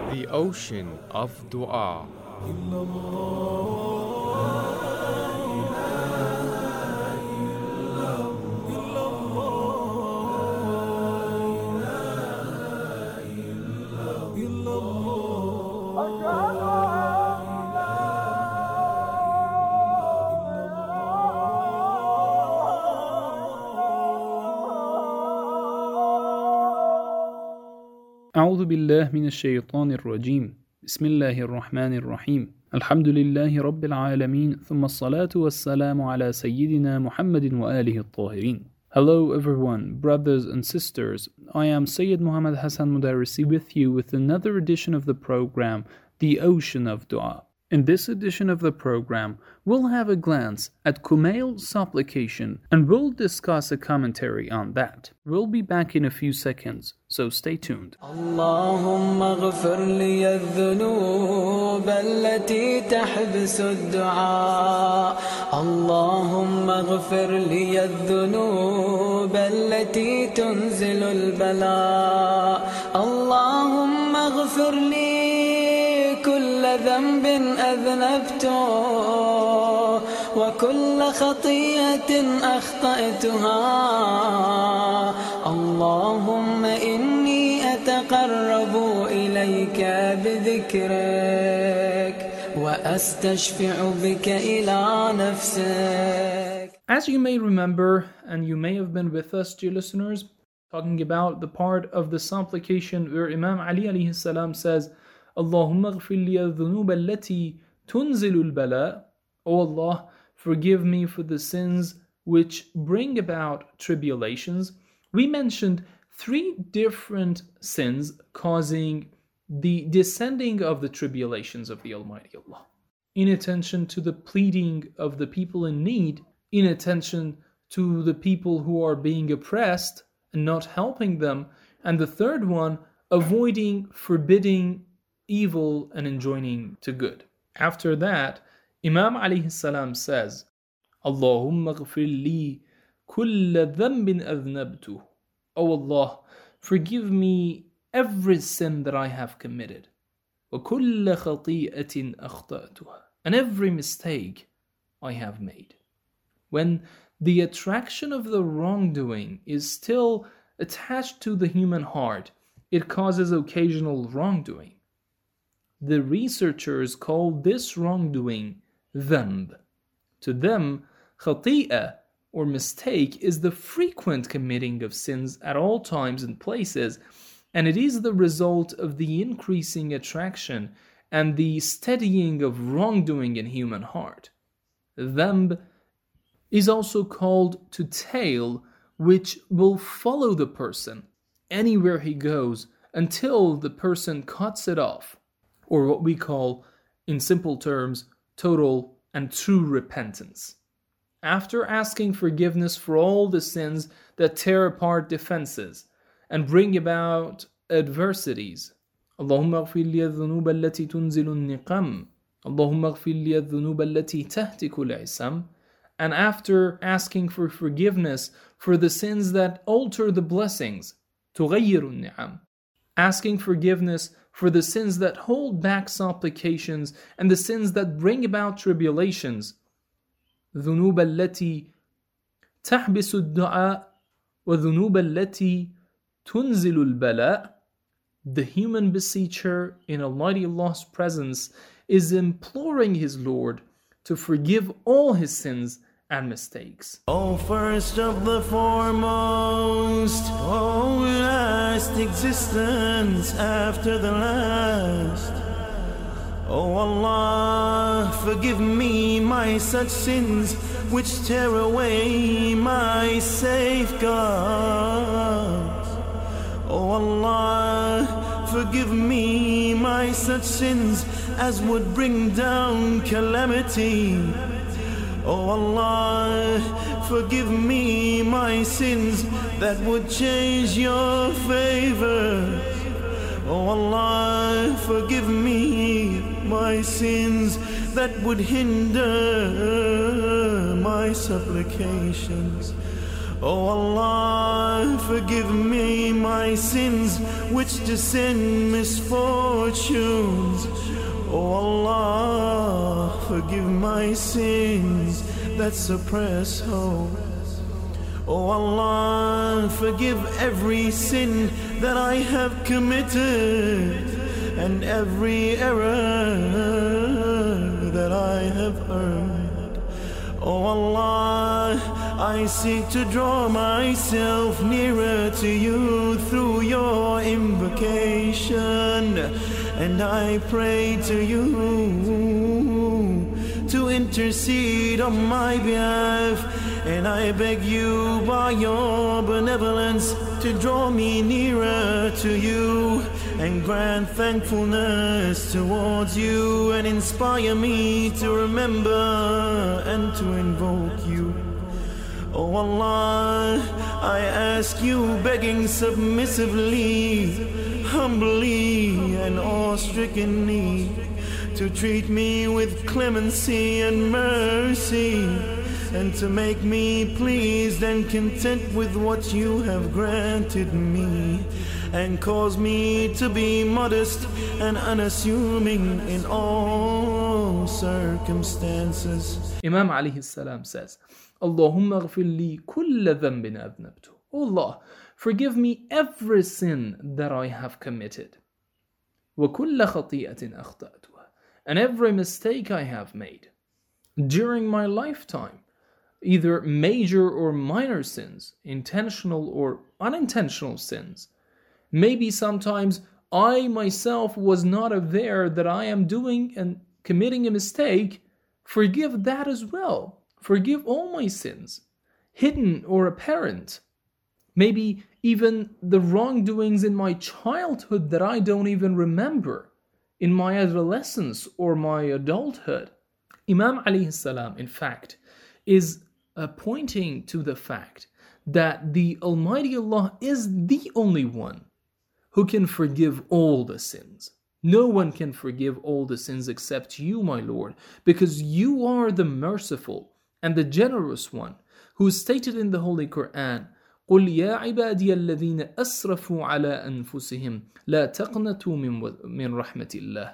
The ocean of dua. أعوذ بالله من الشيطان الرجيم بسم الله الرحمن الرحيم الحمد لله رب العالمين ثم الصلاة والسلام على سيدنا محمد وآله الطاهرين. Hello everyone, brothers and sisters. I am Sayyid Muhammad Hassan Mudarrisi with you with another edition of the program, The Ocean of Dua. In this edition of the program, we'll have a glance at Kumail's supplication and we'll discuss a commentary on that. We'll be back in a few seconds, so stay tuned. اللهم اغفر لي الذنوب التي تحبس الدعاء اللهم اغفر لي الذنوب التي تنزل البلاء اللهم اغفر لي كل ذنب أذنبته وكل خطيئة أخطأتها اللهم إني أتقرب إليك بذكرك وأستشفع بك إلى نفسك. As you may remember, and you may have been with us, dear listeners, talking about the part of the supplication where Imam Ali alayhi salam says, Allahumma ghfir li al-dhunub allati tunzilu al-bala. O Allah, forgive me for the sins which bring about tribulations. We mentioned three different sins causing the descending of the tribulations of the Almighty Allah. Inattention to the pleading of the people in need, inattention to the people who are being oppressed and not helping them, and the third one, avoiding forbidding evil and enjoining to good. After that, Imam alayhi salam says, Allahumma ghfir li kulla dhanbin adhnabtu. O Allah, forgive me every sin that I have committed. Wa kulla khati'atin akhta'tuha. And every mistake I have made. When the attraction of the wrongdoing is still attached to the human heart, it causes occasional wrongdoing. The researchers call this wrongdoing dhanb. To them, khati'ah or mistake is the frequent committing of sins at all times and places, and it is the result of the increasing attraction and the steadying of wrongdoing in human heart. Dhanb is also called to tail, which will follow the person anywhere he goes until the person cuts it off, or what we call, in simple terms, total and true repentance. After asking forgiveness for all the sins that tear apart defenses and bring about adversities, Allahumma ghfir li al-dhunub allati tunzilu al-niqam, Allahumma ghfir li al-dhunub allati tahtiku al-isam, and after asking for forgiveness for the sins that alter the blessings, tughayyiru al-ni'am, asking forgiveness for the sins that hold back supplications and the sins that bring about tribulations. ذنوب التي تحبس الدعاء وذنوب التي تنزل البلاء. The human beseecher in Almighty Allah's presence is imploring his Lord to forgive all his sins and mistakes. Oh, first of the foremost, oh, last existence after the last. Oh Allah, forgive me my such sins which tear away my safeguards. Oh Allah, forgive me my such sins as would bring down calamity. Oh Allah, forgive me my sins that would change your favor. Oh Allah, forgive me my sins that would hinder my supplications. Oh Allah, forgive me my sins which descend misfortunes. Oh Allah, forgive my sins that suppress hope. Oh Allah, forgive every sin that I have committed and every error that I have earned. Oh Allah, I seek to draw myself nearer to you through your invocation, and I pray to you to intercede on my behalf, and I beg you by your benevolence to draw me nearer to you and grant thankfulness towards you and inspire me to remember and to invoke you. Oh Allah, I ask you begging submissively, humbly and awe-strickenly to treat me with clemency and mercy, and to make me pleased and content with what you have granted me, and cause me to be modest and unassuming in all circumstances. Imam alayhi salam says, Allahumma ghfir li kulla dhanbin adnabtu. Oh Allah, forgive me every sin that I have committed. Wa kulla khati'atin akhta'tuha. And every mistake I have made during my lifetime, either major or minor sins, intentional or unintentional sins. Maybe sometimes I myself was not aware that I am doing and committing a mistake. Forgive that as well. Forgive all my sins, hidden or apparent. Maybe even the wrongdoings in my childhood that I don't even remember, in my adolescence or my adulthood. Imam alayhi salam, in fact, is pointing to the fact that the Almighty Allah is the only one who can forgive all the sins. No one can forgive all the sins except you, my Lord, because you are the merciful and the generous one, who stated in the Holy Quran, قُلْ يَا عِبَادِيَ الَّذِينَ أَسْرَفُوا عَلَىٰ أَنفُسِهِمْ لَا تَقْنَطُوا مِنْ رَحْمَةِ اللَّهِ.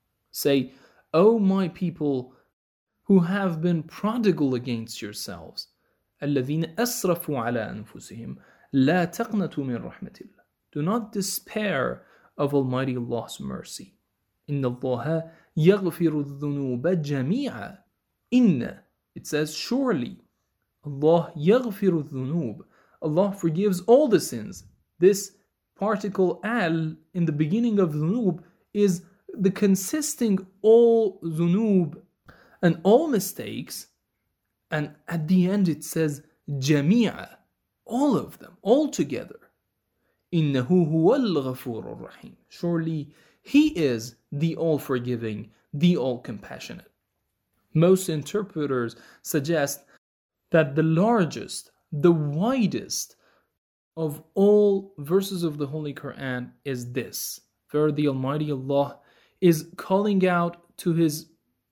Say, O my people who have been prodigal against yourselves, الَّذِينَ أَسْرَفُوا عَلَىٰ أَنفُسِهِمْ لَا تَقْنَطُوا مِنْ رَحْمَةِ اللَّهِ. Do not despair of Almighty Allah's mercy. إِنَّ اللَّهَ يَغْفِرُ الذُّنُوبَ جَمِيعًا. إِنَّ, it says surely, Allah يَغْفِرُ الذُّنُوبَ. Allah forgives all the sins. This particle al in the beginning of dhunub is the consisting all dhunub and all mistakes, and at the end it says jami'a, all of them, all together. Innahu huwal ghafurur rahim. Surely He is the all-forgiving, the all-compassionate. Most interpreters suggest that the largest, the widest of all verses of the Holy Quran is this, where the Almighty Allah is calling out to His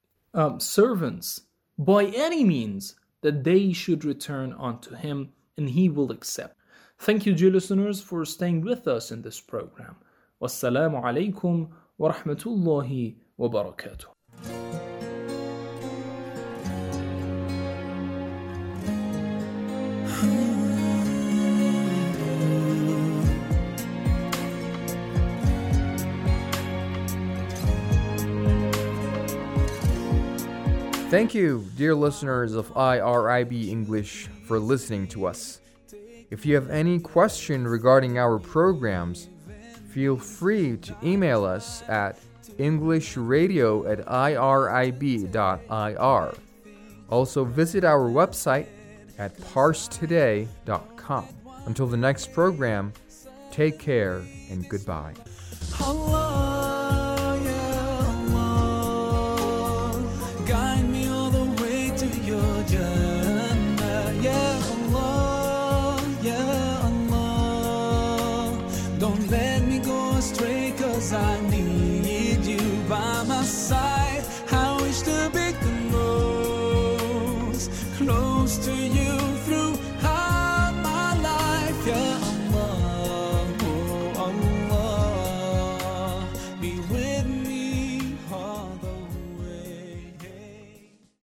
servants by any means that they should return unto Him, and He will accept. Thank you, dear listeners, for staying with us in this program. Wassalamu alaikum wa rahmatullahi wa barakatuh. Thank you, dear listeners of IRIB English, for listening to us. If you have any question regarding our programs, feel free to email us at englishradio@irib.ir. Also visit our website at parstoday.com. Until the next program, take care and goodbye. Allah